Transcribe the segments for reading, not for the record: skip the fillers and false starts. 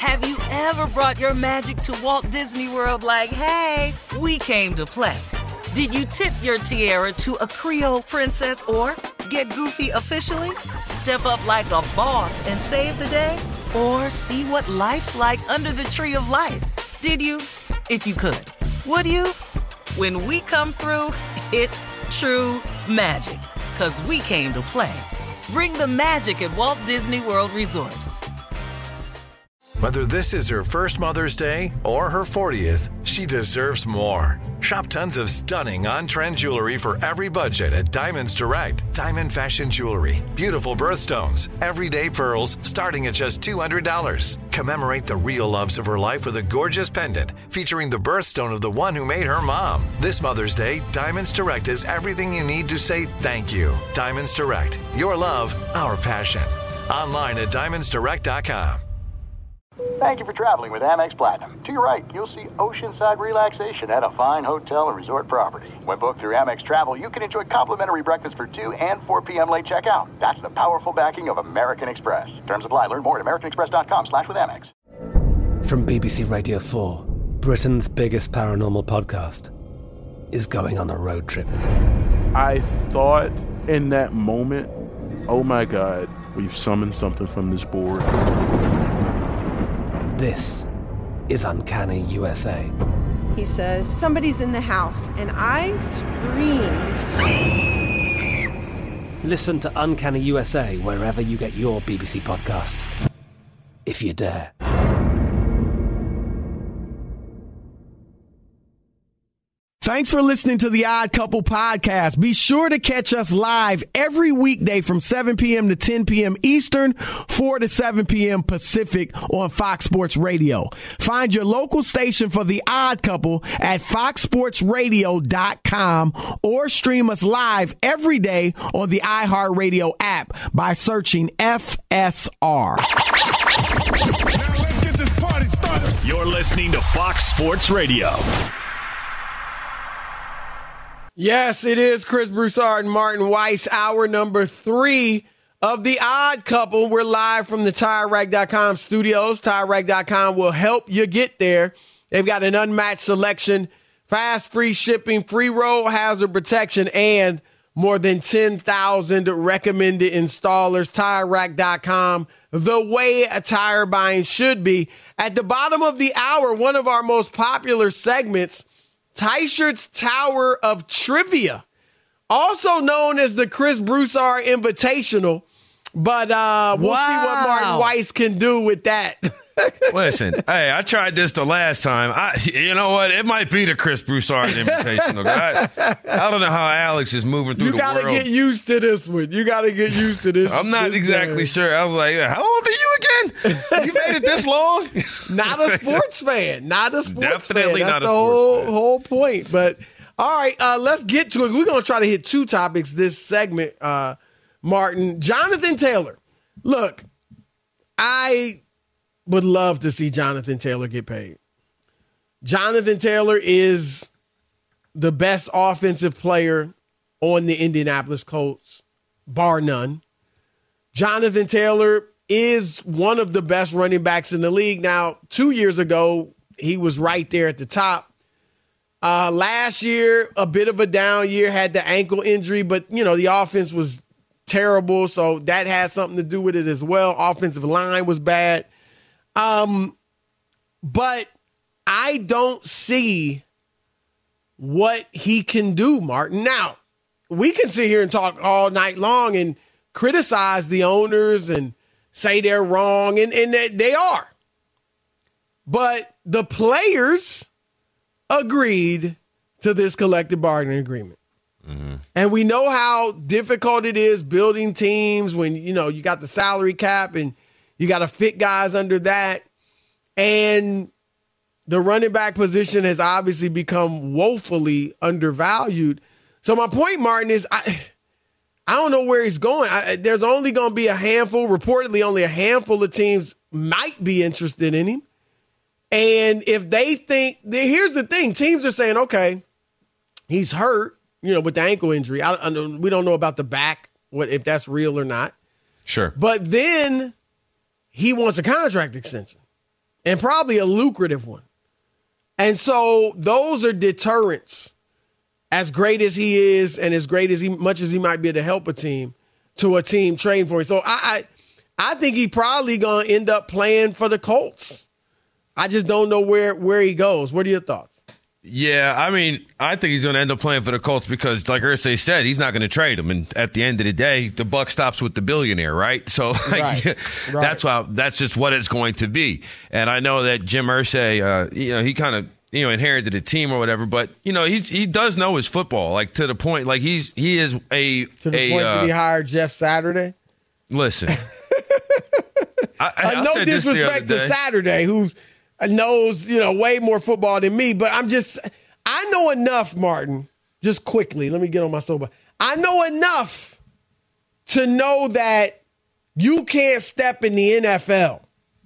Have you ever brought your magic to Walt Disney World like, hey, we came to play? Did you tip your tiara to a Creole princess or get goofy officially? Step up like a boss and save the day? Or see what life's like under the tree of life? Did you? If you could. Would you? When we come through, it's true magic. 'Cause we came to play. Bring the magic at Walt Disney World Resort. Whether this is her first Mother's Day or her 40th, she deserves more. Shop tons of stunning on-trend jewelry for every budget at Diamonds Direct. Diamond fashion jewelry, beautiful birthstones, everyday pearls starting at just $200. Commemorate the real loves of her life with a gorgeous pendant featuring the birthstone of the one who made her mom. This Mother's Day, Diamonds Direct is everything you need to say thank you. Diamonds Direct, your love, our passion. Online at diamondsdirect.com. Thank you for traveling with Amex Platinum. To your right, you'll see oceanside relaxation at a fine hotel and resort property. When booked through Amex Travel, you can enjoy complimentary breakfast for 2 and 4 p.m. late checkout. That's the powerful backing of American Express. Terms apply. Learn more at americanexpress.com/withAmex. From BBC Radio 4, Britain's biggest paranormal podcast is going on a road trip. I thought in that moment, oh my God, we've summoned something from this board. This is Uncanny USA. He says, somebody's in the house, and I screamed. Listen to Uncanny USA wherever you get your BBC podcasts, if you dare. Thanks for listening to the Odd Couple podcast. Be sure to catch us live every weekday from 7 p.m. to 10 p.m. Eastern, 4 to 7 p.m. Pacific on Fox Sports Radio. Find your local station for the Odd Couple at foxsportsradio.com or stream us live every day on the iHeartRadio app by searching FSR. Now let's get this party started. You're listening to Fox Sports Radio. Yes, it is Chris Broussard and Martin Weiss, hour number 3 of The Odd Couple. We're live from the TireRack.com studios. TireRack.com will help you get there. They've got an unmatched selection, fast, free shipping, free road hazard protection, and more than 10,000 recommended installers. TireRack.com, the way a tire buying should be. At the bottom of the hour, one of our most popular segments, Tyshert's Tower of Trivia, also known as the Chris Broussard Invitational. But we'll see what Martin Weiss can do with that. Listen, hey, I tried this the last time. You know what? It might be the Chris Broussard Invitational. I don't know how Alex is moving through the world. You got to get used to this one. You got to get used to this. I'm not exactly sure. I was like, how old are you again? You made it this long? Not a sports fan. Not a sports Definitely fan. Not That's a sports fan. whole point. But, all right, let's get to it. We're going to try to hit 2 topics this segment, Martin. Jonathan Taylor. Look, I would love to see Jonathan Taylor get paid. Jonathan Taylor is the best offensive player on the Indianapolis Colts, bar none. Jonathan Taylor is one of the best running backs in the league. Now, 2 years ago, he was right there at the top. Last year, a bit of a down year, had the ankle injury, but, the offense was terrible, so that had something to do with it as well. Offensive line was bad. But I don't see what he can do, Martin. Now, we can sit here and talk all night long and criticize the owners and say they're wrong, and they are. But the players agreed to this collective bargaining agreement. Mm-hmm. And we know how difficult it is building teams when, you got the salary cap and you got to fit guys under that. And the running back position has obviously become woefully undervalued. So my point, Martin, is I don't know where he's going. There's only going to be reportedly only a handful of teams might be interested in him. And if they think, here's the thing, teams are saying, okay, he's hurt, with the ankle injury. We don't know about the back, if that's real or not. Sure. But then he wants a contract extension. and probably a lucrative one. And so those are deterrents, as great as he is and as great as much as he might be able to help a team, to a team trading for him. So I think he probably going to end up playing for the Colts. I just don't know where he goes. What are your thoughts? Yeah, I mean, I think he's going to end up playing for the Colts because, like Irsay said, he's not going to trade him. And at the end of the day, the buck stops with the billionaire, right? So Right. that's just what it's going to be. And I know that Jim Irsay, he kind of inherited a team or whatever, but he does know his football, like to the point, like he is to the point that he hired Jeff Saturday. Listen, I no said disrespect to Saturday, who knows way more football than me, but I know enough, Martin. Just quickly, let me get on my soapbox. I know enough to know that you can't step in the NFL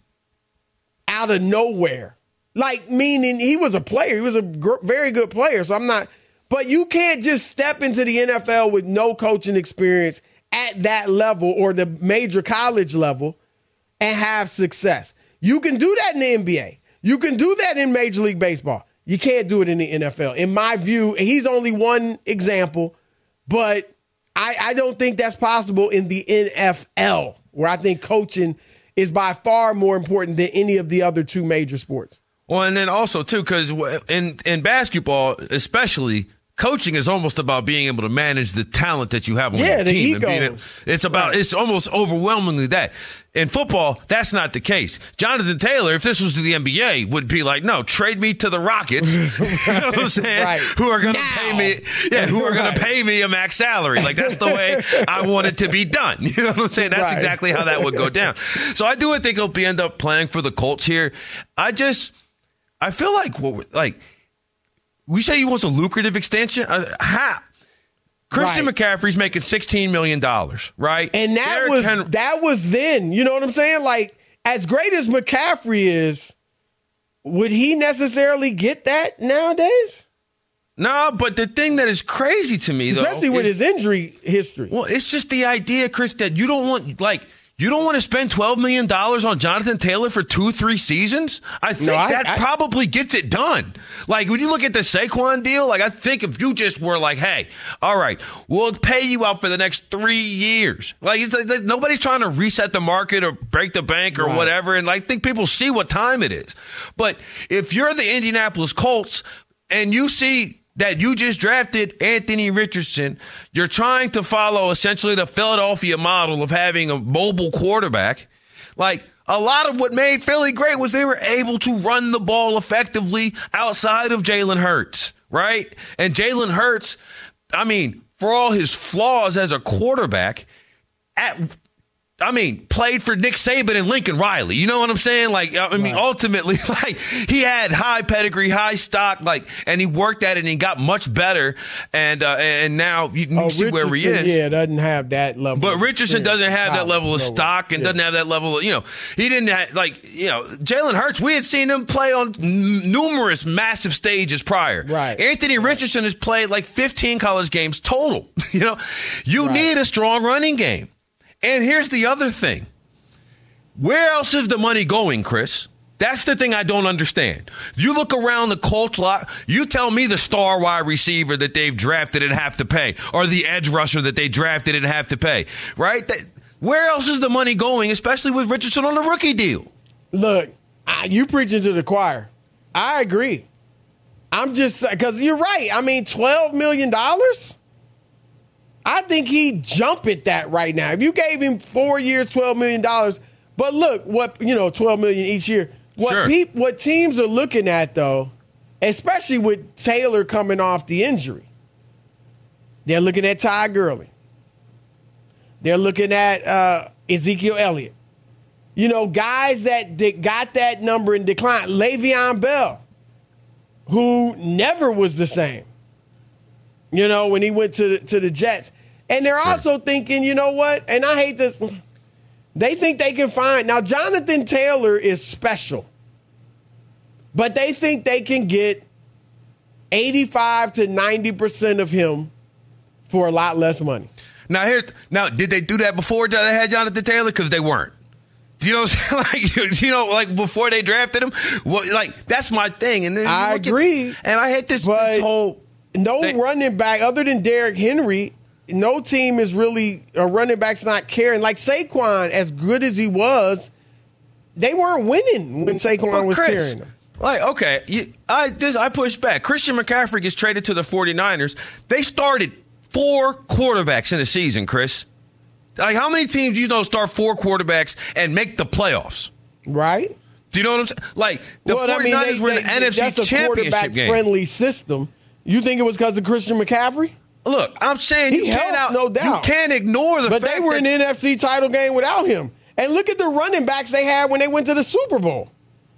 out of nowhere. Like, meaning he was a player. He was a very good player. So but you can't just step into the NFL with no coaching experience at that level or the major college level and have success. You can do that in the NBA. You can do that in Major League Baseball. You can't do it in the NFL. In my view, he's only one example, but I don't think that's possible in the NFL, where I think coaching is by far more important than any of the other two major sports. Well, and then also, too, because in basketball, especially, coaching is almost about being able to manage the talent that you have on your team. It's almost overwhelmingly that. In football, that's not the case. Jonathan Taylor, if this was to the NBA, would be like, no, trade me to the Rockets. You know what I'm saying? Right. Who are going to pay me? Yeah, who are going to pay me a max salary? Like, that's the way I want it to be done. You know what I'm saying? That's exactly how that would go down. So I do think he'll end up playing for the Colts here. I feel like we say he wants a lucrative extension. Christian McCaffrey's making $16 million, right? And that was then. You know what I'm saying? Like, as great as McCaffrey is, would he necessarily get that nowadays? No, but the thing that is crazy to me, especially with his injury history. Well, it's just the idea, Chris, that you don't want to spend $12 million on Jonathan Taylor for 2-3 seasons? I think that probably gets it done. Like, when you look at the Saquon deal, like, I think if you just were like, hey, all right, we'll pay you out for the next 3 years. Like, it's like nobody's trying to reset the market or break the bank or whatever. And I think people see what time it is. But if you're the Indianapolis Colts and you see that you just drafted Anthony Richardson, you're trying to follow essentially the Philadelphia model of having a mobile quarterback. Like, a lot of what made Philly great was they were able to run the ball effectively outside of Jalen Hurts, right? And Jalen Hurts, I mean, for all his flaws as a quarterback, played for Nick Saban and Lincoln Riley. You know what I'm saying? Like, ultimately, like, he had high pedigree, high stock, like, and he worked at it and he got much better. And now you can see where he is. Yeah, doesn't have that level. But Richardson doesn't have that level of stock and doesn't have that level of, he didn't have, Jalen Hurts, we had seen him play on numerous massive stages prior. Right. Anthony Richardson has played like 15 college games total. You need a strong running game. And here's the other thing. Where else is the money going, Chris? That's the thing I don't understand. You look around the Colts lot, you tell me the star wide receiver that they've drafted and have to pay, or the edge rusher that they drafted and have to pay, right? Where else is the money going, especially with Richardson on the rookie deal? Look, you preaching to the choir. I agree. I'm just, because you're right. I mean, $12 million? I think he'd jump at that right now. If you gave him 4 years, $12 million, but look, $12 million each year. What teams are looking at, though, especially with Taylor coming off the injury, they're looking at Ty Gurley. They're looking at Ezekiel Elliott. Guys that got that number in decline. Le'Veon Bell, who never was the same. When he went to the Jets. And they're also thinking, you know what? And I hate this. They think they can find. Now, Jonathan Taylor is special. But they think they can get 85 to 90% of him for a lot less money. Now, did they do that before they had Jonathan Taylor? Because they weren't. You know what I'm saying? Like before they drafted him. Well, like that's my thing. And then I agree. And I hate this whole running back other than Derrick Henry. No team is really a running back's not carrying. Like Saquon, as good as he was, they weren't winning when Saquon was carrying them. Like, okay, I push back. Christian McCaffrey gets traded to the 49ers. They started 4 quarterbacks in a season, Chris. Like, how many teams start 4 quarterbacks and make the playoffs? Right. Do you know what I'm saying? Like, the 49ers were in the NFC Championship game. Friendly system. You think it was because of Christian McCaffrey? Look, I'm saying no doubt. You can't ignore the fact that they were in the NFC title game without him. And look at the running backs they had when they went to the Super Bowl.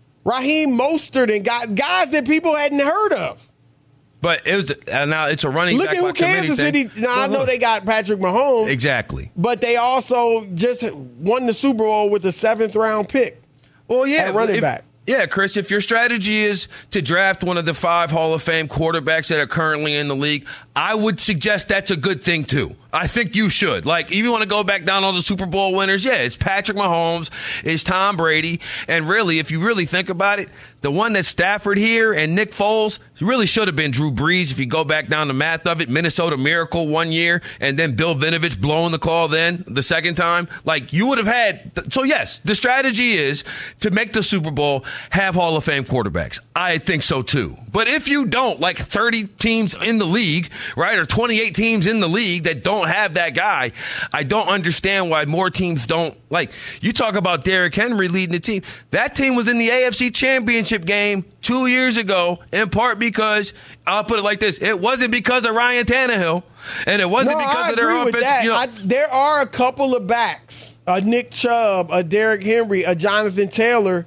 Raheem Mostert and guys that people hadn't heard of. But it was now it's a running back. Look at who Kansas City. Now I know they got Patrick Mahomes. Exactly. But they also just won the Super Bowl with a 7th round pick. Well, yeah, running back. Yeah, Chris, if your strategy is to draft one of the 5 Hall of Fame quarterbacks that are currently in the league, I would suggest that's a good thing, too. I think you should. Like, if you want to go back down all the Super Bowl winners, yeah, it's Patrick Mahomes, it's Tom Brady. And really, if you really think about it, the one that's Stafford here and Nick Foles really should have been Drew Brees if you go back down the math of it. Minnesota Miracle one year, and then Bill Vinovich blowing the call then the second time. Like, you would have had. So, yes, the strategy is to make the Super Bowl, have Hall of Fame quarterbacks. I think so, too. But if you don't, like 30 teams in the league, right, or 28 teams in the league that don't have that guy, I don't understand why more teams don't. Like, you talk about Derrick Henry leading the team. That team was in the AFC Championship game 2 years ago, in part because, I'll put it like this, it wasn't because of Ryan Tannehill, and it wasn't because of their offense. There are a couple of backs, a Nick Chubb, a Derrick Henry, a Jonathan Taylor,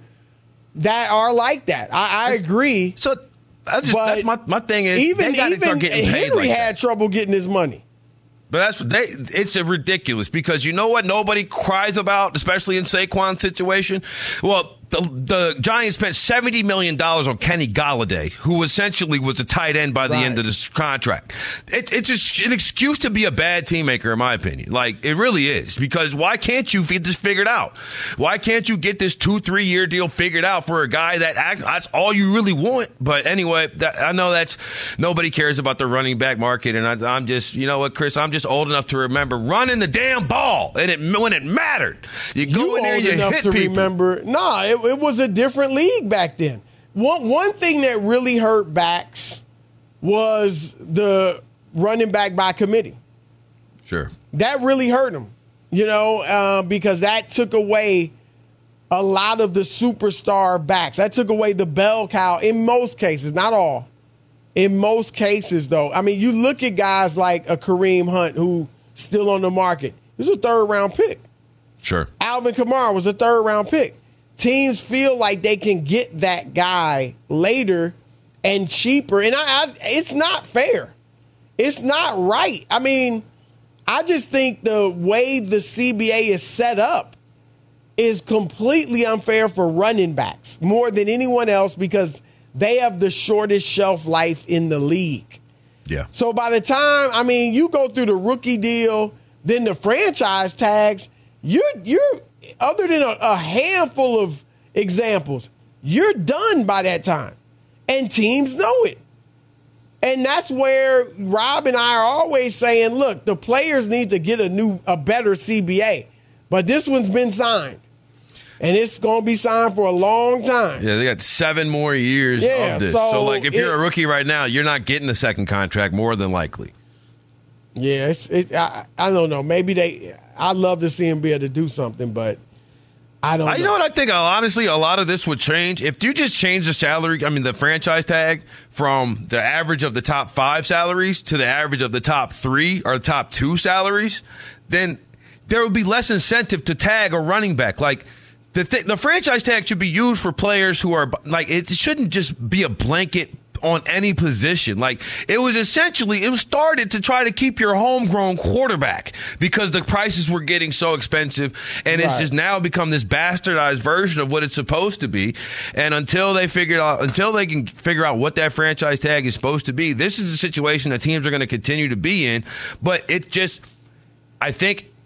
that are like that. I agree. So that's my thing is even start getting paid. Henry had trouble getting his money. But it's ridiculous because you know what nobody cries about, especially in Saquon's situation? Well, the Giants spent $70 million on Kenny Golladay, who essentially was a tight end by the end of this contract. It's just an excuse to be a bad team maker, in my opinion. Like, it really is. Because why can't you get this figured out? Why can't you get this 2-3 year deal figured out for a guy that's all you really want? But anyway, I know that's nobody cares about the running back market. And I'm just, you know what, Chris, I'm just old enough to remember running the damn ball. And when it mattered. You go in there and you hit people. Remember, it was a different league back then. One thing that really hurt backs was the running back by committee. Sure. That really hurt them, because that took away a lot of the superstar backs. That took away the bell cow in most cases, not all. In most cases, though. I mean, you look at guys like a Kareem Hunt, who's still on the market. He was a 3rd-round pick. Sure. Alvin Kamara was a 3rd-round pick. Teams feel like they can get that guy later and cheaper. And it's not fair. It's not right. I mean, I just think the way the CBA is set up is completely unfair for running backs more than anyone else because they have the shortest shelf life in the league. Yeah. So by the time, you go through the rookie deal, then the franchise tags, you're other than a handful of examples, you're done by that time. And teams know it. And that's where Rob and I are always saying, look, the players need to get a better CBA. But this one's been signed. And it's going to be signed for a long time. Yeah, they got 7 more years of this. So like, if you're a rookie right now, you're not getting the second contract more than likely. Yeah, I don't know. Maybe I'd love to see him be able to do something, but I don't know. You know what I think? Honestly, a lot of this would change. If you just change the salary, the franchise tag from the average of the top 5 salaries to the average of the top 3 or top 2 salaries, then there would be less incentive to tag a running back. Like, the franchise tag should be used for players who are, like, it shouldn't just be a blanket on any position. Like, it was started to try to keep your homegrown quarterback because the prices were getting so expensive, and it's just now become this bastardized version of what it's supposed to be. And until they can figure out what that franchise tag is supposed to be, this is a situation that teams are going to continue to be in. But I think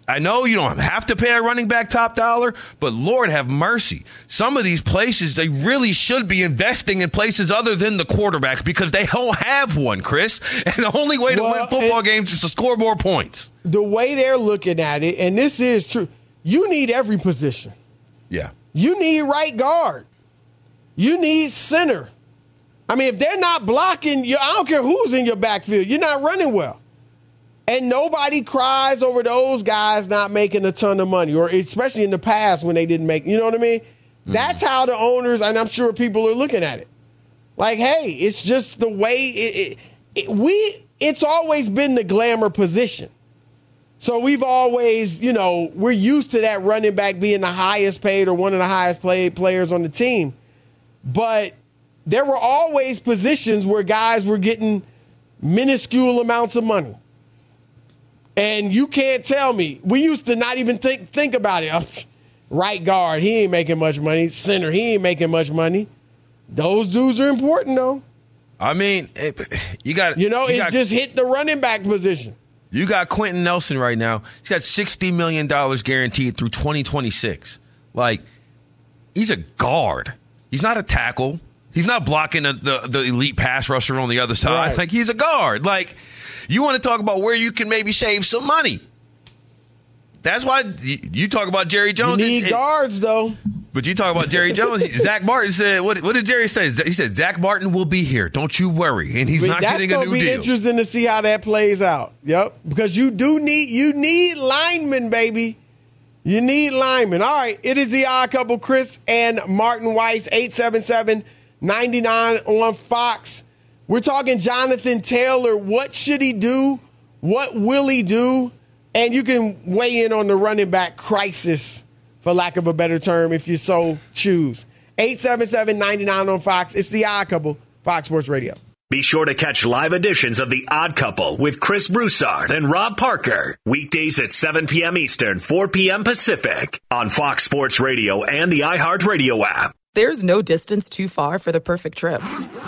I know you don't have to pay a running back top dollar, but Lord have mercy. Some of these places, they really should be investing in places other than the quarterback because they don't have one, Chris. And the only way to win football games is to score more points. The way they're looking at it, and this is true, you need every position. Yeah. You need right guard. You need center. I mean, if they're not blocking you, I don't care who's in your backfield, you're not running well. And nobody cries over those guys not making a ton of money, or especially in the past when they didn't make, you know what I mean? Mm-hmm. That's how the owners, and I'm sure people are looking at it. Like, hey, it's just the way it's always been the glamour position. So we've always, we're used to that running back being the highest paid or one of the highest paid players on the team. But there were always positions where guys were getting minuscule amounts of money. And you can't tell me. We used to not even think about it. Right guard, he ain't making much money. Center, he ain't making much money. Those dudes are important, though. I mean, you got just hit the running back position. You got Quentin Nelson right now. He's got $60 million guaranteed through 2026. Like, he's a guard. He's not a tackle. He's not blocking the elite pass rusher on the other side. Right. Like, he's a guard. Like, you want to talk about where you can maybe save some money. That's why you talk about Jerry Jones. You need guards, though. But you talk about Jerry Jones. Zach Martin said, what did Jerry say? He said, Zach Martin will be here. Don't you worry. And he's not getting a new deal. That's going to be interesting to see how that plays out. Yep. Because you need linemen, baby. You need linemen. All right. It is the Odd Couple, Chris and Martin Weiss, 877-99 on Fox. We're talking Jonathan Taylor. What should he do? What will he do? And you can weigh in on the running back crisis, for lack of a better term, if you so choose. 877-99 on Fox. It's the Odd Couple, Fox Sports Radio. Be sure to catch live editions of The Odd Couple with Chris Broussard and Rob Parker. Weekdays at 7 p.m. Eastern, 4 p.m. Pacific on Fox Sports Radio and the iHeartRadio app. There's no distance too far for the perfect trip.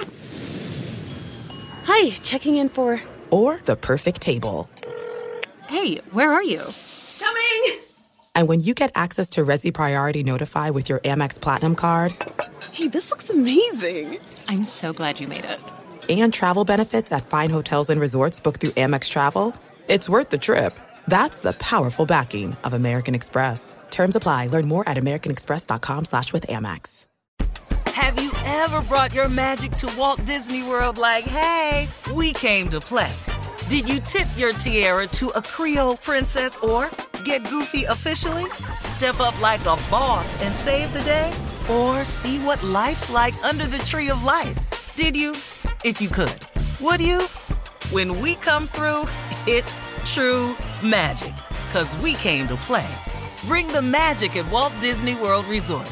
Hi, checking in for... Or the perfect table. Hey, where are you? Coming! And when you get access to Resi Priority Notify with your Amex Platinum card... Hey, this looks amazing. I'm so glad you made it. And travel benefits at fine hotels and resorts booked through Amex Travel, it's worth the trip. That's the powerful backing of American Express. Terms apply. Learn more at americanexpress.com/withAmex. Have you ever brought your magic to Walt Disney World like, hey, we came to play? Did you tip your tiara to a Creole princess or get goofy officially? Step up like a boss and save the day? Or see what life's like under the tree of life? Did you? If you could. Would you? When we come through, it's true magic. 'Cause we came to play. Bring the magic at Walt Disney World Resort.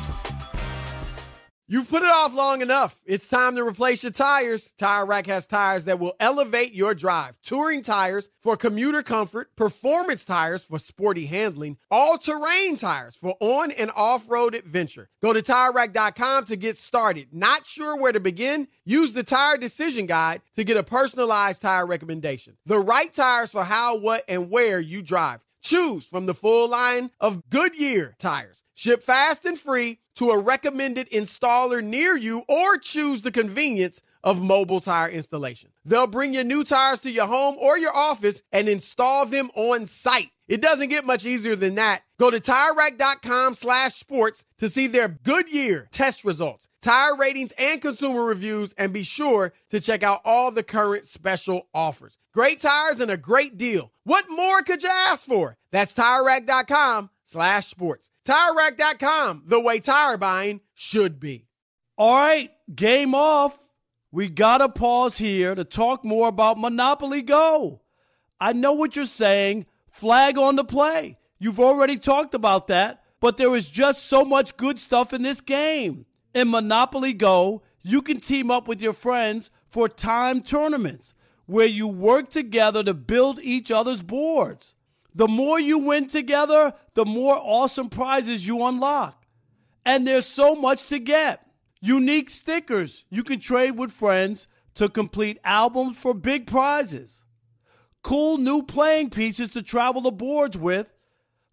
You've put it off long enough. It's time to replace your tires. Tire Rack has tires that will elevate your drive. Touring tires for commuter comfort, performance tires for sporty handling, all-terrain tires for on- and off-road adventure. Go to TireRack.com to get started. Not sure where to begin? Use the Tire Decision Guide to get a personalized tire recommendation. The right tires for how, what, and where you drive. Choose from the full line of Goodyear tires. Ship fast and free to a recommended installer near you, or choose the convenience of mobile tire installation. They'll bring your new tires to your home or your office and install them on site. It doesn't get much easier than that. Go to TireRack.com/sports to see their Goodyear test results, tire ratings, and consumer reviews, and be sure to check out all the current special offers. Great tires and a great deal. What more could you ask for? That's TireRack.com/sports. TireRack.com, the way tire buying should be. All right, game off. We got to pause here to talk more about Monopoly Go. I know what you're saying. Flag on the play. You've already talked about that, but there is just so much good stuff in this game. In Monopoly Go, you can team up with your friends for timed tournaments where you work together to build each other's boards. The more you win together, the more awesome prizes you unlock. And there's so much to get. Unique stickers you can trade with friends to complete albums for big prizes. Cool new playing pieces to travel the boards with,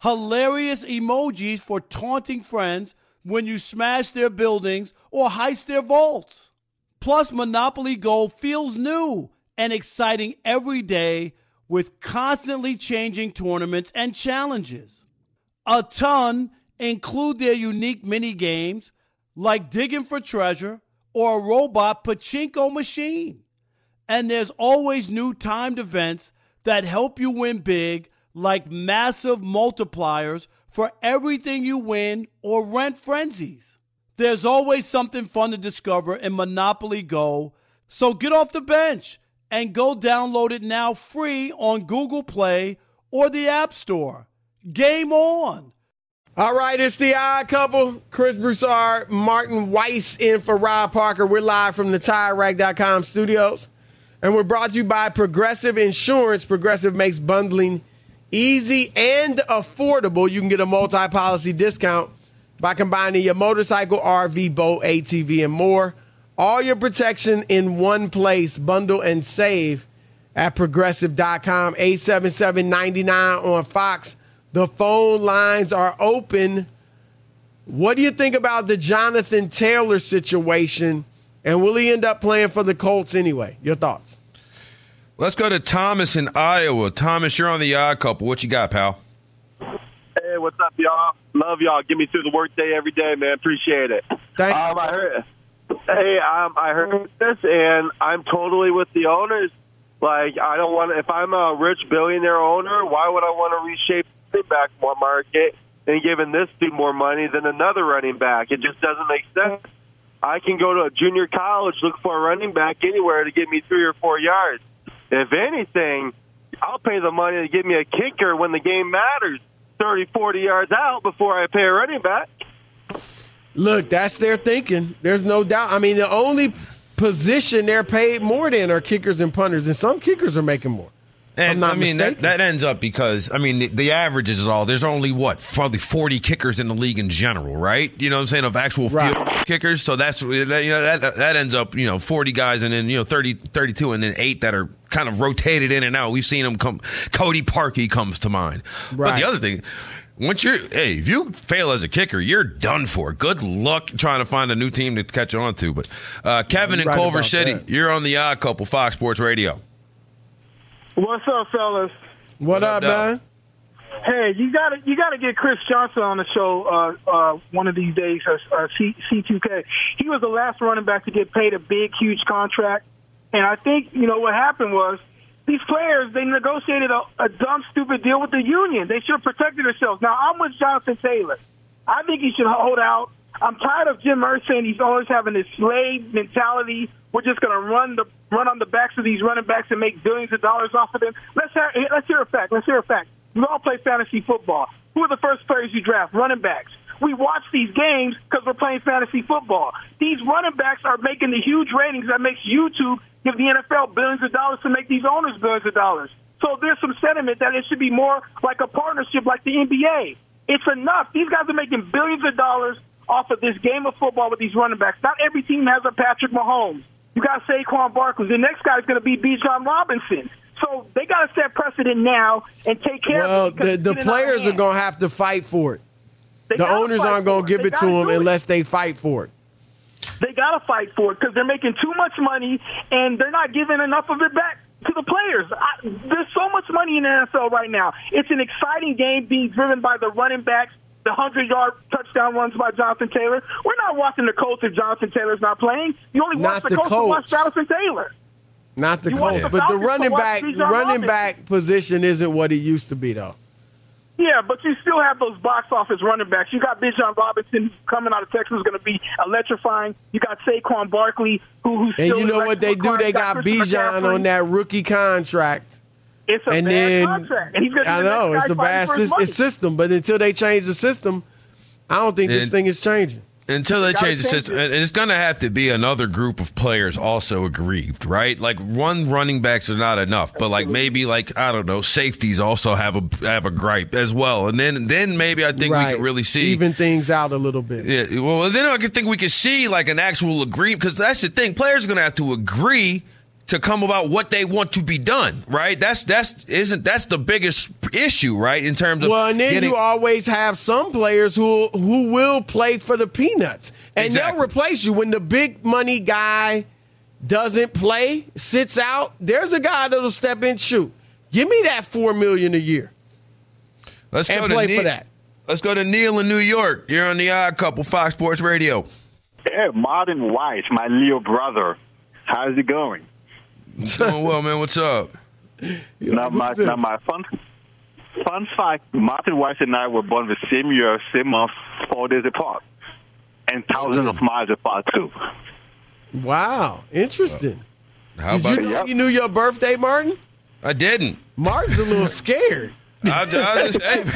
hilarious emojis for taunting friends when you smash their buildings or heist their vaults. Plus, Monopoly Go feels new and exciting every day with constantly changing tournaments and challenges. A ton include their unique mini games like digging for treasure or a robot pachinko machine. And there's always new timed events that help you win big, like massive multipliers for everything you win or rent frenzies. There's always something fun to discover in Monopoly Go, so get off the bench and go download it now free on Google Play or the App Store. Game on! All right, it's the Odd Couple. Chris Broussard, Martin Weiss in for Rob Parker. We're live from the TireRack.com studios. And we're brought to you by Progressive Insurance. Progressive makes bundling easy and affordable. You can get a multi-policy discount by combining your motorcycle, RV, boat, ATV, and more. All your protection in one place. Bundle and save at Progressive.com. 877-99 on Fox. The phone lines are open. What do you think about the Jonathan Taylor situation? And will he end up playing for the Colts anyway? Your thoughts? Let's go to Thomas in Iowa. Thomas, you're on the Odd Couple. What you got, pal? Hey, what's up, y'all? Love y'all. Get me through the workday every day, man. Appreciate it. Thank you. I heard this, and I'm totally with the owners. Like, I don't want to, if I'm a rich billionaire owner, why would I want to reshape the back market and giving this dude more money than another running back? It just doesn't make sense. I can go to a junior college, look for a running back anywhere to get me 3 or 4 yards. If anything, I'll pay the money to get me a kicker when the game matters, 30, 40 yards out before I pay a running back. Look, that's their thinking. There's no doubt. I mean, the only position they're paid more than are kickers and punters, and some kickers are making more. And I mean, that ends up because, I mean, the averages is all, there's only probably 40 kickers in the league in general, right? You know what I'm saying? Of actual field kickers. So that's, that ends up, 40 guys and then, 30, 32 and then 8 that are kind of rotated in and out. We've seen them come. Cody Parkey comes to mind. Right. But the other thing, if you fail as a kicker, you're done for. Good luck trying to find a new team to catch on to. But Kevin in Culver City, you're on the Odd Couple, Fox Sports Radio. What's up, fellas? What up, man? Hey, you gotta get Chris Johnson on the show one of these days. C2K. He was the last running back to get paid a big, huge contract, and I think what happened was these players, they negotiated a dumb, stupid deal with the union. They should have protected themselves. Now I'm with Jonathan Taylor. I think he should hold out. I'm tired of Jim Irsay saying he's always having this slave mentality. We're just going to run on the backs of these running backs and make billions of dollars off of them. Let's hear a fact. We all play fantasy football. Who are the first players you draft? Running backs. We watch these games because we're playing fantasy football. These running backs are making the huge ratings that makes YouTube give the NFL billions of dollars to make these owners billions of dollars. So there's some sentiment that it should be more like a partnership like the NBA. It's enough. These guys are making billions of dollars off of this game of football with these running backs. Not every team has a Patrick Mahomes. You got Saquon Barkley. The next guy is going to be Bijan Robinson. So they got to set precedent now and take care of it. Well, the players are going to have to fight for it. The owners aren't going to give it to them unless they fight for it. They got to fight for it because they're making too much money and they're not giving enough of it back to the players. There's so much money in the NFL right now. It's an exciting game being driven by the running backs, the 100-yard touchdown runs by Jonathan Taylor. We're not watching the Colts if Jonathan Taylor's not playing. You only watch the Colts to watch Jonathan Taylor. Not the Colts, but the running back position isn't what it used to be, though. Yeah, but you still have those box office running backs. You got Bijan Robinson coming out of Texas is going to be electrifying. You got Saquon Barkley, who's still. And you know what they do? They got Bijan on that rookie contract. It's a bad contract. And he's gonna I know it's a bad system, but until they change the system, I don't think this thing is changing. Until they change the system, and it's going to have to be another group of players also aggrieved, right? Like one running backs are not enough, but like maybe like I don't know, safeties also have a gripe as well, and then maybe I think we can really see even things out a little bit. Yeah, well, then I think we can see like an actual agreement because that's the thing. Players are going to have to agree to come about what they want to be done, right? That's the biggest issue, right? In terms of and then you always have some players who will play for the peanuts, and they'll replace you when the big money guy doesn't play, sits out. There's a guy that'll step in and shoot. Give me that $4 million a year. Let's go to play Neil. For that. Let's go to Neil in New York. You're on the Odd Couple, Fox Sports Radio. Hey, Martin Weiss, my Leo brother. How's it going? Doing well, man. What's up? Now my fun fact, Martin Weiss and I were born the same year, same month, 4 days apart. And thousands of miles apart, too. Wow. Interesting. How Did about you know you knew your birthday, Martin? I didn't. Martin's a little scared. I just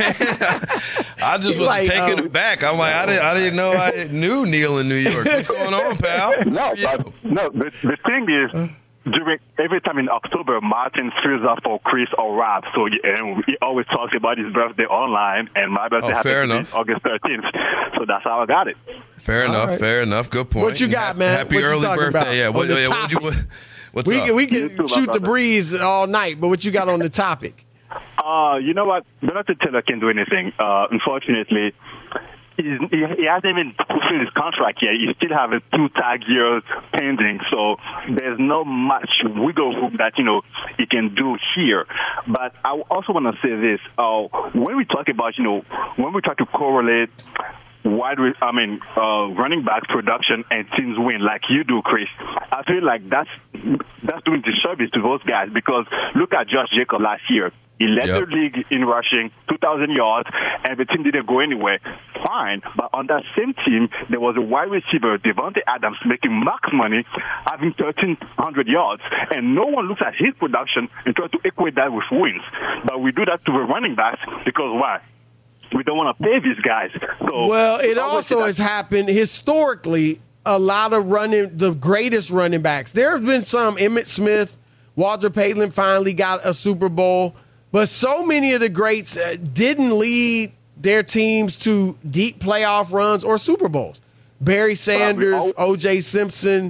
was taken aback. I'm like, I didn't know I knew Neil in New York. What's going on, pal? The thing is, every time in October, Martin fills up for Chris or Rob. So he always talks about his birthday online, and my birthday happens August 13th. So that's how I got it. Fair enough. Good point. What you got, man? Happy what early birthday. About? What's we up? We can shoot the breeze all night, but what you got on the topic? You know what? Jonathan Taylor can't do anything. Unfortunately, he hasn't even fulfilled his contract yet. He still has 2 tag years pending, so there's not much wiggle room that he can do here. But I also want to say this: when we talk about when we try to correlate running back production and teams win like you do, Chris, I feel like that's doing disservice to those guys, because look at Josh Jacobs last year. He led the league in rushing, 2,000 yards, and the team didn't go anywhere. Fine, but on that same team, there was a wide receiver, Devontae Adams, making max money, having 1,300 yards, and no one looks at his production and tries to equate that with wins. But we do that to the running backs because why? We don't want to pay these guys. So it also has happened historically. A lot of the greatest running backs. There have been some. Emmitt Smith, Walter Payton finally got a Super Bowl. But so many of the greats didn't lead their teams to deep playoff runs or Super Bowls. Barry Sanders, O.J. Simpson,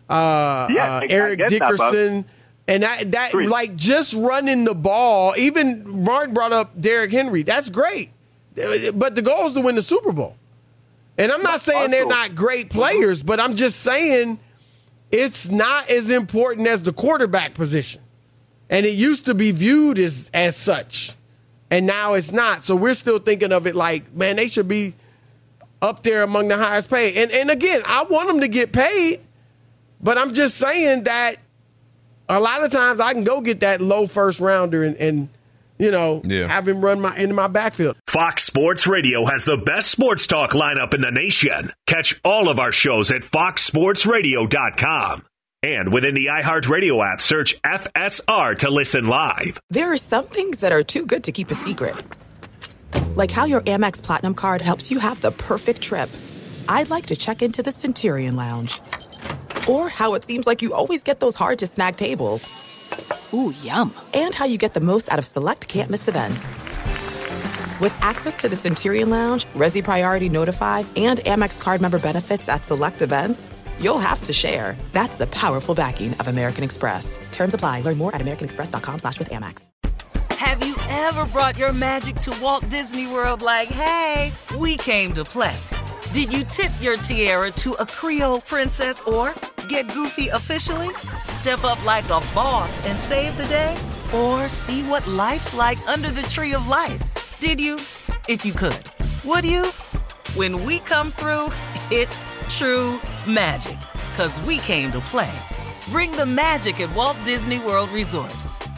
Eric Dickerson. And that like just running the ball, even Martin brought up Derrick Henry. That's great. But the goal is to win the Super Bowl. And I'm not saying they're not great players, but I'm just saying it's not as important as the quarterback position. And it used to be viewed as such, and now it's not. So we're still thinking of it like, man, they should be up there among the highest paid. And again, I want them to get paid, but I'm just saying that a lot of times I can go get that low first rounder and have him run into my backfield. Fox Sports Radio has the best sports talk lineup in the nation. Catch all of our shows at foxsportsradio.com. And within the iHeartRadio app, search FSR to listen live. There are some things that are too good to keep a secret. Like how your Amex Platinum card helps you have the perfect trip. I'd like to check into the Centurion Lounge. Or how it seems like you always get those hard-to-snag tables. Ooh, yum. And how you get the most out of select can't-miss events. With access to the Centurion Lounge, Resi Priority Notified, and Amex card member benefits at select events, you'll have to share. That's the powerful backing of American Express. Terms apply. Learn more at americanexpress.com/withAmex. Have you ever brought your magic to Walt Disney World like, hey, we came to play? Did you tip your tiara to a Creole princess or get goofy officially? Step up like a boss and save the day? Or see what life's like under the tree of life? Did you? If you could. Would you? When we come through, it's true magic. 'Cause we came to play. Bring the magic at Walt Disney World Resort.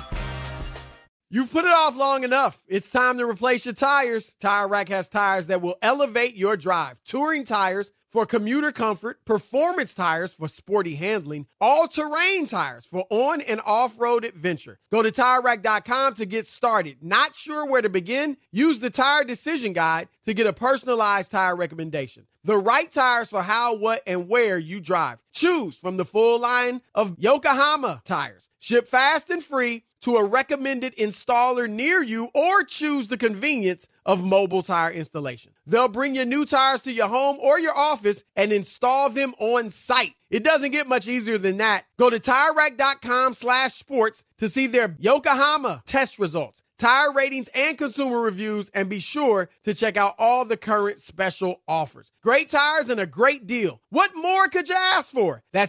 You've put it off long enough. It's time to replace your tires. Tire Rack has tires that will elevate your drive. Touring tires for commuter comfort, performance tires for sporty handling, all-terrain tires for on- and off-road adventure. Go to TireRack.com to get started. Not sure where to begin? Use the Tire Decision Guide to get a personalized tire recommendation. The right tires for how, what, and where you drive. Choose from the full line of Yokohama tires. Ship fast and free to a recommended installer near you, or choose the convenience of mobile tire installation. They'll bring your new tires to your home or your office and install them on site. It doesn't get much easier than that. Go to TireRack.com/sports to see their Yokohama test results. tire ratings, and consumer reviews, and be sure to check out all the current special offers. Great tires and a great deal. What more could you ask for? That's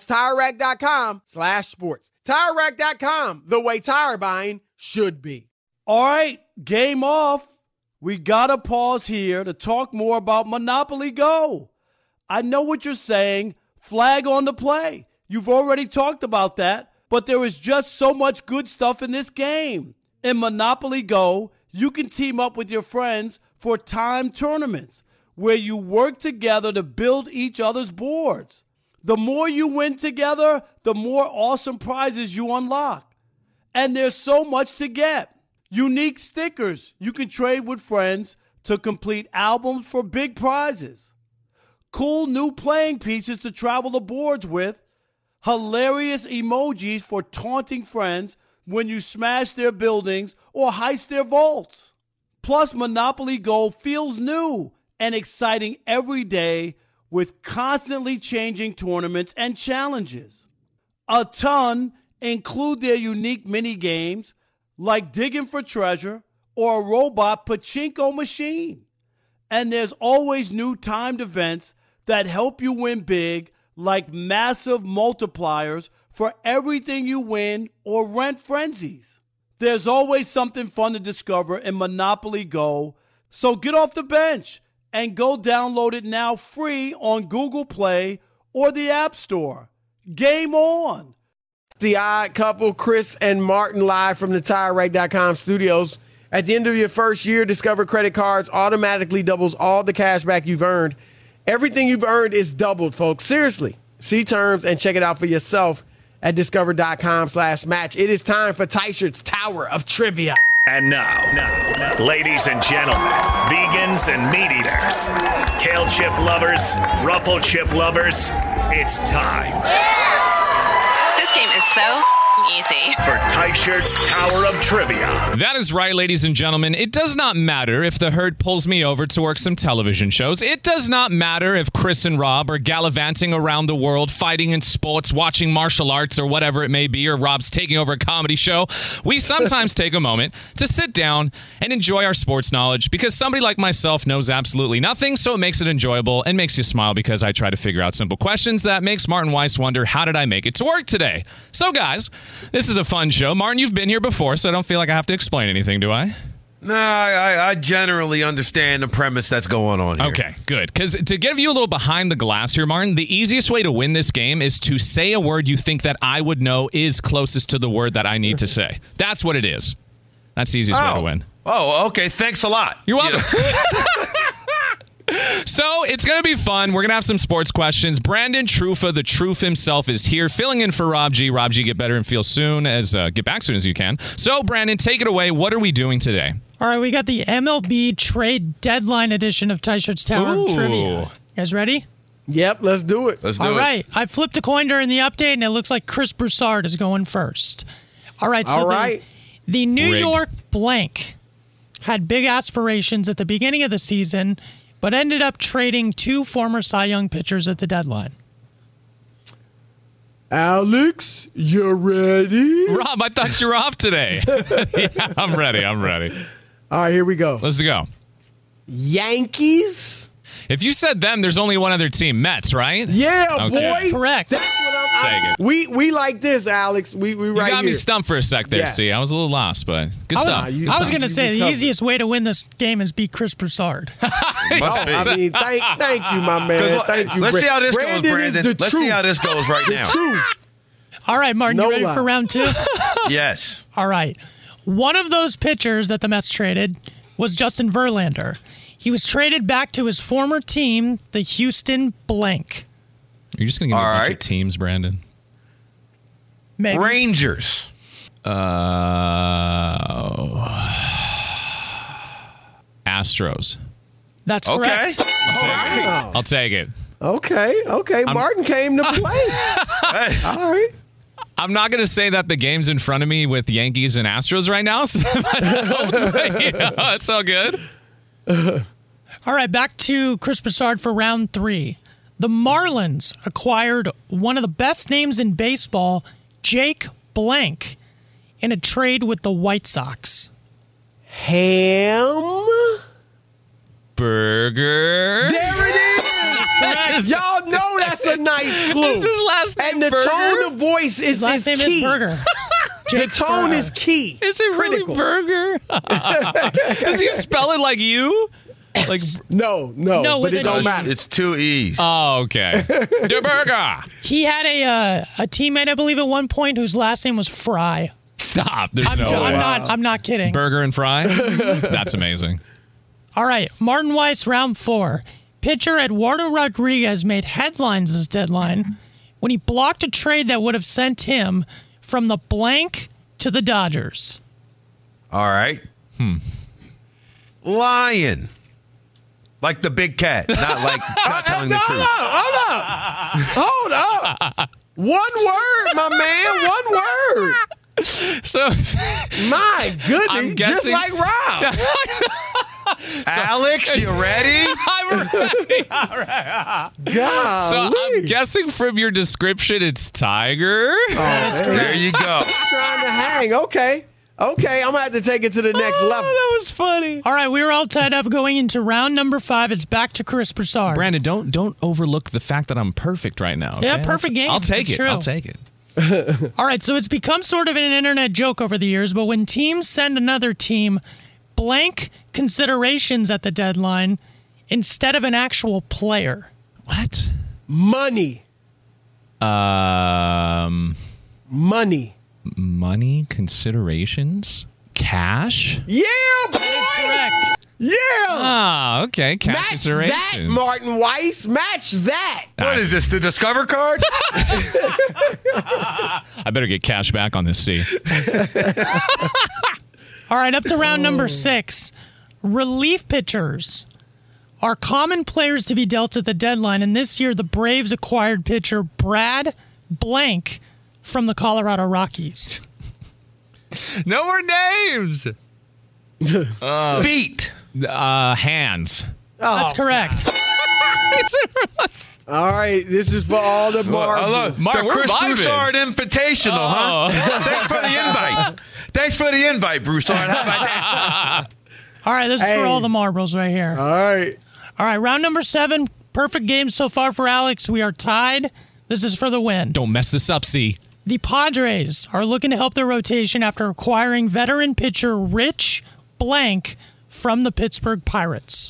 TireRack.com/sports. TireRack.com, the way tire buying should be. All right, game off. We got to pause here to talk more about Monopoly Go. I know what you're saying. Flag on the play. You've already talked about that, but there is just so much good stuff in this game. In Monopoly Go, you can team up with your friends for timed tournaments where you work together to build each other's boards. The more you win together, the more awesome prizes you unlock. And there's so much to get. Unique stickers you can trade with friends to complete albums for big prizes. Cool new playing pieces to travel the boards with. Hilarious emojis for taunting friends when you smash their buildings or heist their vaults. Plus, Monopoly Go feels new and exciting every day with constantly changing tournaments and challenges. A ton include their unique mini games like digging for treasure or a robot pachinko machine. And there's always new timed events that help you win big, like massive multipliers for everything you win or rent frenzies. There's always something fun to discover in Monopoly Go, so get off the bench and go download it now free on Google Play or the App Store. Game on! The Odd Couple, Chris and Martin, live from the TireRack.com studios. At the end of your first year, Discover credit cards automatically doubles all the cash back you've earned. Everything you've earned is doubled, folks. Seriously. See terms and check it out for yourself at discover.com/match. It is time for Tyshert's Tower of Trivia. And now, ladies and gentlemen, vegans and meat eaters, kale chip lovers, ruffle chip lovers, it's time. This game is so easy. For Tyshert's Tower of Trivia. That is right, ladies and gentlemen. It does not matter if the herd pulls me over to work some television shows. It does not matter if Chris and Rob are gallivanting around the world, fighting in sports, watching martial arts, or whatever it may be, or Rob's taking over a comedy show. We sometimes take a moment to sit down and enjoy our sports knowledge because somebody like myself knows absolutely nothing, so it makes it enjoyable and makes you smile because I try to figure out simple questions that makes Martin Weiss wonder, how did I make it to work today? So, guys, this is a fun show. Martin, you've been here before, so I don't feel like I have to explain anything, do I? No, I generally understand the premise that's going on here. Okay, good. Because to give you a little behind the glass here, Martin, the easiest way to win this game is to say a word you think that I would know is closest to the word that I need to say. That's what it is. That's the easiest way to win. Oh, okay. Thanks a lot. You're welcome. So it's going to be fun. We're going to have some sports questions. Brandon Trufa, the Truth himself, is here, filling in for Rob G. Rob G, get better and feel soon get back soon as you can. So, Brandon, take it away. What are we doing today? All right, we got the MLB trade deadline edition of Tyshert's Tower of Trivia. You guys ready? Yep, let's do it. All right, I flipped a coin during the update, and it looks like Chris Broussard is going first. All right, so the New York blank had big aspirations at the beginning of the season, but ended up trading two former Cy Young pitchers at the deadline. Alex, you ready? Rob, I thought you were off today. Yeah, I'm ready. All right, here we go. Let's go. Yankees? If you said them, there's only one other team, Mets, right? Yeah, boy. That's correct. That's what we like this, Alex. We right here. You got me stumped for a sec there, See. I was a little lost, but good stuff. I was going to say the easiest way to win this game is beat Chris Broussard. Thank you, my man. Thank you. Let's see how this Brandon goes, Brandon. Let's see how this goes right now. All right, Martin, you ready for round two? Yes. All right. One of those pitchers that the Mets traded was Justin Verlander. He was traded back to his former team, the Houston blank. You're just going to give me a bunch of teams, Brandon. Maybe. Rangers. Astros. That's correct. I'll take it. Okay. Martin came to play. All right. I'm not going to say that the game's in front of me with Yankees and Astros right now, so it's all good. All right, back to Chris Broussard for round three. The Marlins acquired one of the best names in baseball, Jake Blank, in a trade with the White Sox. ham burger. There it is. Y'all know that's a nice clue. Is his last name and the Burger? tone of voice is Last name key. is Burger. The tone is key. Is it critical. really burger? Does he spell it like you? Like no, but it don't matter. It's 2 E's. Oh, okay. The burger. He had a teammate, I believe, at one point whose last name was Fry. Stop. There's I'm no way. I'm not kidding. Burger and fry? That's amazing. All right, Martin Weiss, round 4. Pitcher Eduardo Rodriguez made headlines this deadline when he blocked a trade that would have sent him from the blank to the Dodgers. All right. Lion. Like the big cat, not telling the truth. Hold up. One word, my man. One word. So, my goodness, I'm just guessing like Rob. Alex, you ready? I'm ready. All right. God. So I'm guessing from your description, it's Tiger. There you go. Trying to hang. Okay, I'm gonna have to take it to the next level. That was funny. All right, we were all tied up going into round number 5. It's back to Chris Broussard. Brandon, don't overlook the fact that I'm perfect right now. Okay? Yeah, perfect game. I'll take That's it. true. I'll take it. All right, so it's become sort of an internet joke over the years, but when teams send another team blank considerations at the deadline instead of an actual player. What? Money. Money considerations? Cash? Yeah, boy. Correct. Yeah. Ah, okay. Cash Match considerations. that, Martin Weiss. Match that. What is this, the Discover card? I better get cash back on this C. All right, up to round number 6. Relief pitchers are common players to be dealt at the deadline, and this year the Braves acquired pitcher Brad Blank from the Colorado Rockies. No more names. Feet. Hands. That's correct. All right, this is for all the marbles. The Chris Broussard Invitational, huh? Thanks for the invite. Thanks for the invite, Broussard. How about that? All right, this is for all the marbles right here. All right. All right, round number 7. Perfect game so far for Alex. We are tied. This is for the win. Don't mess this up, C. The Padres are looking to help their rotation after acquiring veteran pitcher Rich Blank from the Pittsburgh Pirates.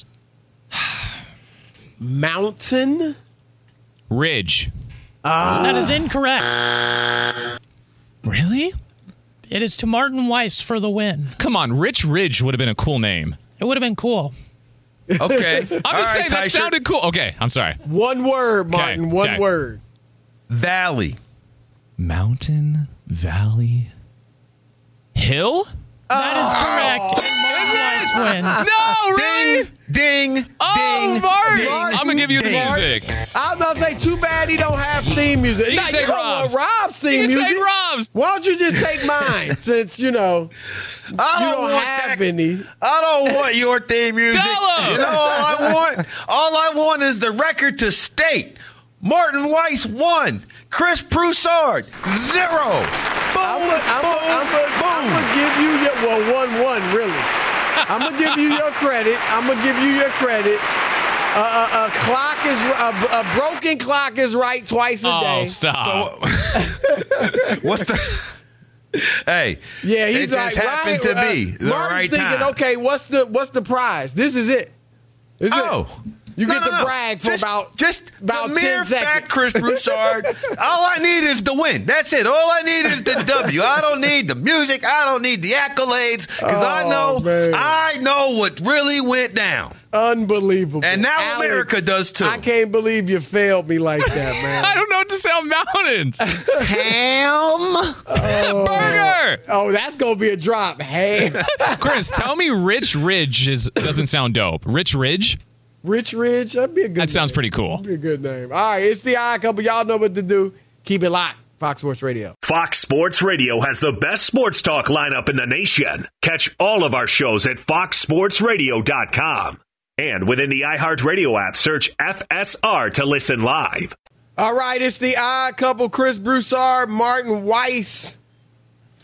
Mountain? Ridge. That is incorrect. Really? It is to Martin Weiss for the win. Come on, Rich Ridge would have been a cool name. It would have been cool. Okay. I'm just saying that sounded cool. Okay, I'm sorry. One word, Martin. One word. Valley. Mountain, valley, hill? That is correct. And Martin Weiss wins. No, really? Ding, ding, Martin. ding. I'm going to give you the ding. music. I was about to say, too bad he don't have theme music. You can take Rob's. Rob's theme You can music. take Rob's. Why don't you just take mine since, you don't have any. I don't want your theme music. Tell him. You know all I want? All I want is the record to state. Martin Weiss 1. Chris Broussard 0. I'm gonna give you your 1-1 really. I'm gonna give you your credit. A broken clock is right twice a day. Oh, stop. So, what's the? Hey, yeah, he's it just happened to be the Martin's right thinking, time. okay, what's the prize? This is it. This is it. You get the brag for about the 10 mere seconds. fact, Chris Broussard. All I need is the win. That's it. All I need is the W. I don't need the music. I don't need the accolades because I know what really went down. Unbelievable. And now Alex, America does too. I can't believe you failed me like that, man. I don't know what to say on mountains. Ham. Burger. Oh, that's going to be a drop. Ham. Chris, tell me Rich Ridge doesn't sound dope. Rich Ridge? Rich Ridge? That'd be a good That sounds name. pretty cool. That'd be a good name. All right, it's the Odd Couple. Y'all know what to do. Keep it locked. Fox Sports Radio. Fox Sports Radio has the best sports talk lineup in the nation. Catch all of our shows at foxsportsradio.com. And within the iHeartRadio app, search FSR to listen live. All right, it's the Odd Couple. Chris Broussard, Martin Weiss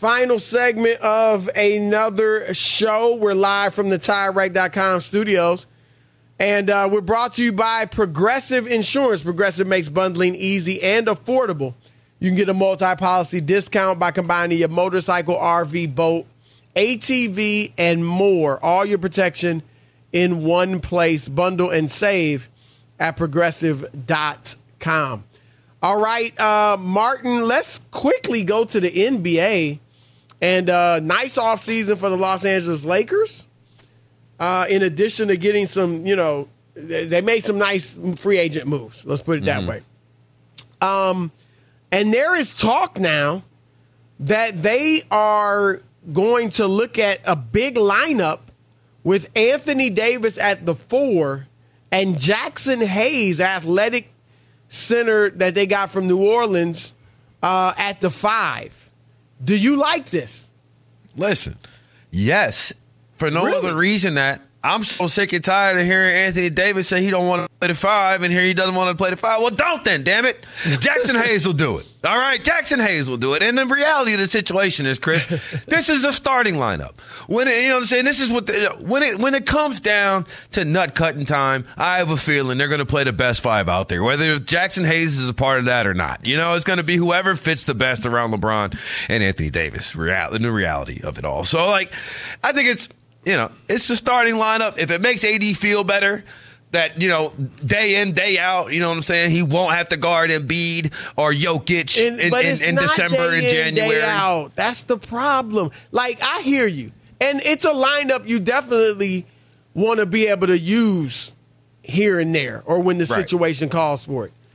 Final segment of another show. We're live from the TireRack.com studios. And we're brought to you by Progressive Insurance. Progressive makes bundling easy and affordable. You can get a multi-policy discount by combining your motorcycle, RV, boat, ATV, and more. All your protection in one place. Bundle and save at Progressive.com. All right, Martin, let's quickly go to the NBA. And nice offseason for the Los Angeles Lakers. In addition to getting some, they made some nice free agent moves. Let's put it that way. And there is talk now that they are going to look at a big lineup with Anthony Davis at the 4 and Jackson Hayes, athletic center that they got from New Orleans, at the 5. Do you like this? Listen, yes. For no other reason that I'm so sick and tired of hearing Anthony Davis say he don't want to play the 5, and here he doesn't want to play the 5. Well, don't then, damn it. Jackson Hayes will do it. All right, Jackson Hayes will do it. And the reality of the situation is, Chris, this is a starting lineup. When it, you know what I'm saying? This is what when it comes down to nut cutting time, I have a feeling they're going to play the best 5 out there, whether Jackson Hayes is a part of that or not. It's going to be whoever fits the best around LeBron and Anthony Davis. The reality of it all. So, I think it's. It's the starting lineup. If it makes AD feel better that, day in, day out, you know what I'm saying, he won't have to guard Embiid or Jokic in December and January. Day out. That's the problem. I hear you. And it's a lineup you definitely want to be able to use here and there or when the situation calls for it.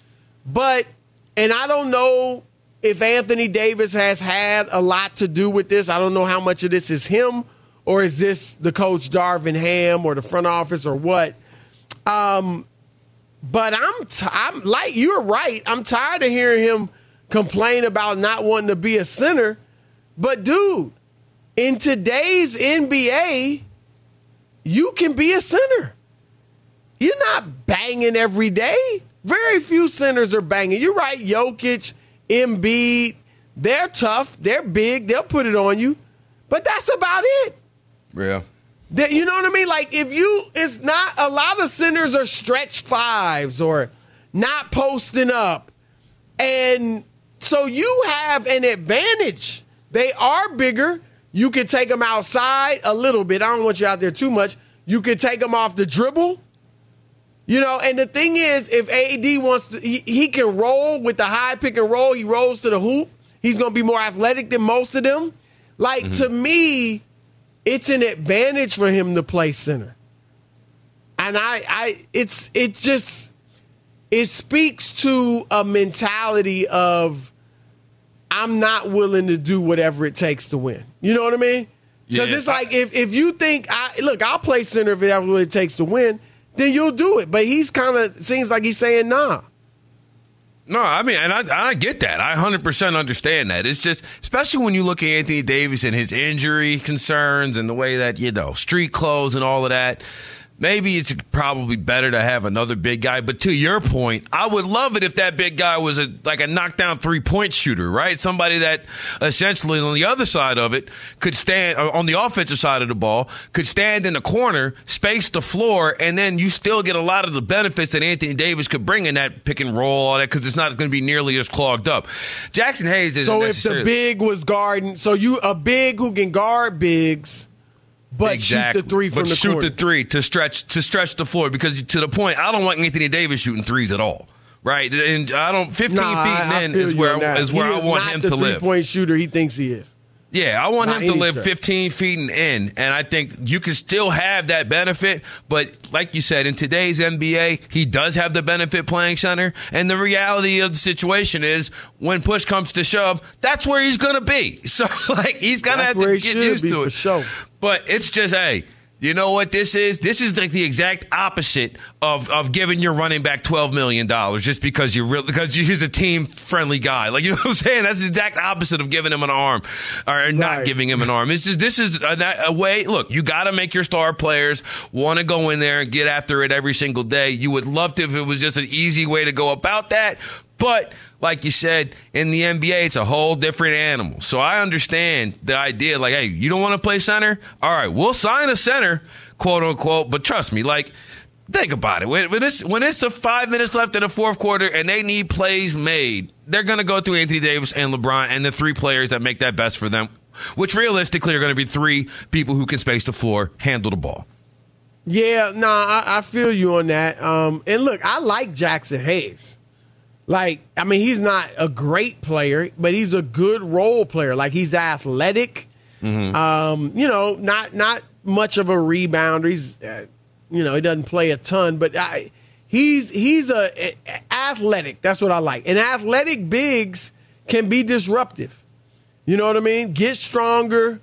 And I don't know if Anthony Davis has had a lot to do with this. I don't know how much of this is him. Or is this the coach Darvin Ham or the front office or what? But I'm like, you're right. I'm tired of hearing him complain about not wanting to be a center. But, dude, in today's NBA, you can be a center. You're not banging every day. Very few centers are banging. You're right, Jokic, Embiid, they're tough. They're big. They'll put it on you. But that's about it. Yeah. You know what I mean? It's not a lot of centers are stretch 5s or not posting up. And so you have an advantage. They are bigger. You can take them outside a little bit. I don't want you out there too much. You can take them off the dribble. And the thing is, if AD wants to, he can roll with the high pick and roll. He rolls to the hoop. He's going to be more athletic than most of them. To me, it's an advantage for him to play center. And it speaks to a mentality of I'm not willing to do whatever it takes to win. You know what I mean? Because it's if you think, I'll play center if that's what it takes to win, then you'll do it. But he's kind of seems like he's saying nah. No, I mean, and I get that. I 100% understand that. It's just, especially when you look at Anthony Davis and his injury concerns and the way that, street clothes and all of that. Maybe it's probably better to have another big guy. But to your point, I would love it if that big guy was a knockdown 3-point shooter, right? Somebody that essentially on the other side of it could stand, on the offensive side of the ball, could stand in the corner, space the floor, and then you still get a lot of the benefits that Anthony Davis could bring in that pick and roll, all that, because it's not going to be nearly as clogged up. Jackson Hayes isn't necessarily. So if the big was guarding, a big who can guard bigs, but shoot the 3 from the corner. Shoot the 3 to stretch the floor, because to the point, I don't want Anthony Davis shooting 3s at all. Right? And I don't 15 feet in is where I want him to live. 3-point shooter he thinks he is. Yeah, I want him to live 15 feet and in, and I think you can still have that benefit, but like you said, in today's NBA, he does have the benefit playing center, and the reality of the situation is when push comes to shove, that's where he's going to be. So, he's going to have to get used to it. For sure. But it's just, you know what this is? This is like the exact opposite of giving your running back $12 million just because he's a team-friendly guy. You know what I'm saying? That's the exact opposite of giving him an arm or not giving him an arm. This is a way. Look, you got to make your star players want to go in there and get after it every single day. You would love to if it was just an easy way to go about that. But like you said, in the NBA, it's a whole different animal. So I understand the idea, like, hey, you don't want to play center? All right, we'll sign a center, quote unquote. But trust me, like, think about it. When it's the 5 minutes left in the fourth quarter and they need plays made, they're going to go through Anthony Davis and LeBron and the three players that make that best for them, which realistically are going to be three people who can space the floor, handle the ball. Yeah, I feel you on that. And look, I like Jackson Hayes. Like, I mean, he's not a great player, but he's a good role player. Like, he's athletic. Mm-hmm. Not much of a rebounder. He's, he doesn't play a ton, but he's athletic. That's what I like. And athletic bigs can be disruptive. You know what I mean? Get stronger.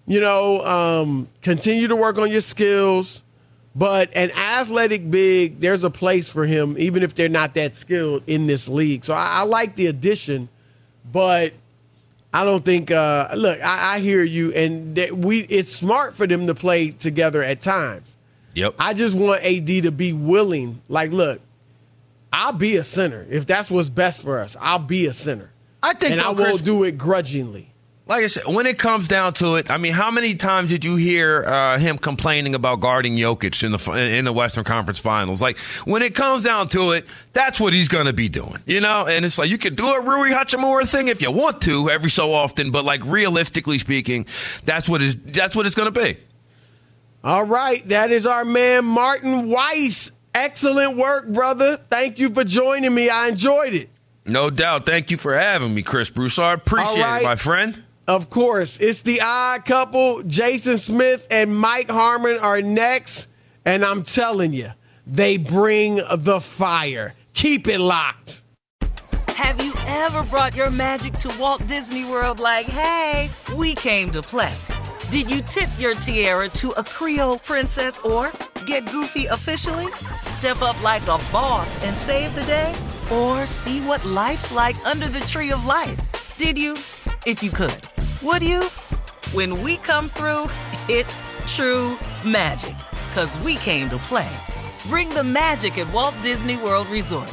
Continue to work on your skills. But an athletic big, there's a place for him, even if they're not that skilled in this league. So I like the addition, but I don't think. Look, I hear you, and it's smart for them to play together at times. Yep. I just want AD to be willing. Like, look, I'll be a center if that's what's best for us. I'll be a center. I think, and I won't do it grudgingly. Like I said, when it comes down to it, I mean, how many times did you hear him complaining about guarding Jokic in the Western Conference Finals? Like, when it comes down to it, that's what he's going to be doing, And it's like, you could do a Rui Hachimura thing if you want to every so often, but like realistically speaking, that's what it's going to be. All right, that is our man Martin Weiss. Excellent work, brother. Thank you for joining me. I enjoyed it. No doubt. Thank you for having me, Chris Broussard. Appreciate it, my friend. Of course. It's the Odd Couple. Jason Smith and Mike Harmon are next. And I'm telling you, they bring the fire. Keep it locked. Have you ever brought your magic to Walt Disney World like, hey, we came to play? Did you tip your tiara to a Creole princess or get goofy officially? Step up like a boss and save the day? Or see what life's like under the tree of life? Did you? If you could. Would you? When we come through, it's true magic. 'Cause we came to play. Bring the magic at Walt Disney World Resort.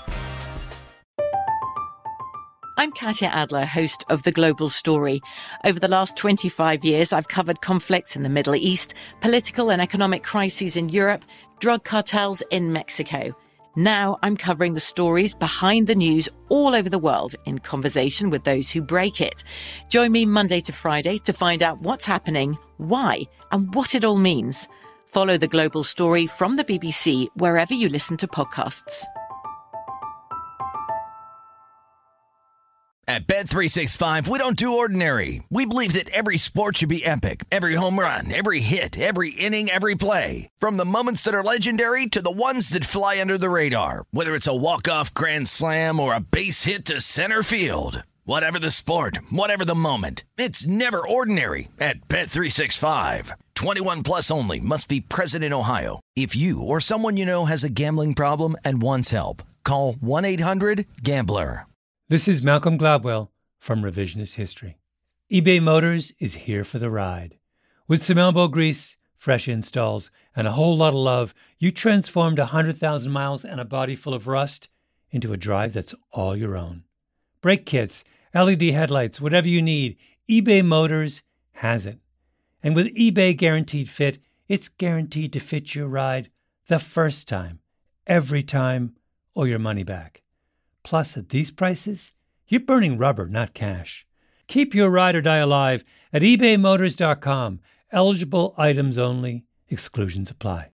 I'm Katya Adler, host of The Global Story. Over the last 25 years, I've covered conflicts in the Middle East, political and economic crises in Europe, drug cartels in Mexico. Now I'm covering the stories behind the news all over the world in conversation with those who break it. Join me Monday to Friday to find out what's happening, why, and what it all means. Follow The Global Story from the BBC wherever you listen to podcasts. At Bet365, we don't do ordinary. We believe that every sport should be epic. Every home run, every hit, every inning, every play. From the moments that are legendary to the ones that fly under the radar. Whether it's a walk-off grand slam or a base hit to center field. Whatever the sport, whatever the moment. It's never ordinary at Bet365. 21 plus only. Must be present in Ohio. If you or someone you know has a gambling problem and wants help, call 1-800-GAMBLER. This is Malcolm Gladwell from Revisionist History. eBay Motors is here for the ride. With some elbow grease, fresh installs, and a whole lot of love, you transformed 100,000 miles and a body full of rust into a drive that's all your own. Brake kits, LED headlights, whatever you need, eBay Motors has it. And with eBay Guaranteed Fit, it's guaranteed to fit your ride the first time, every time, or your money back. Plus, at these prices, you're burning rubber, not cash. Keep your ride or die alive at ebaymotors.com. Eligible items only. Exclusions apply.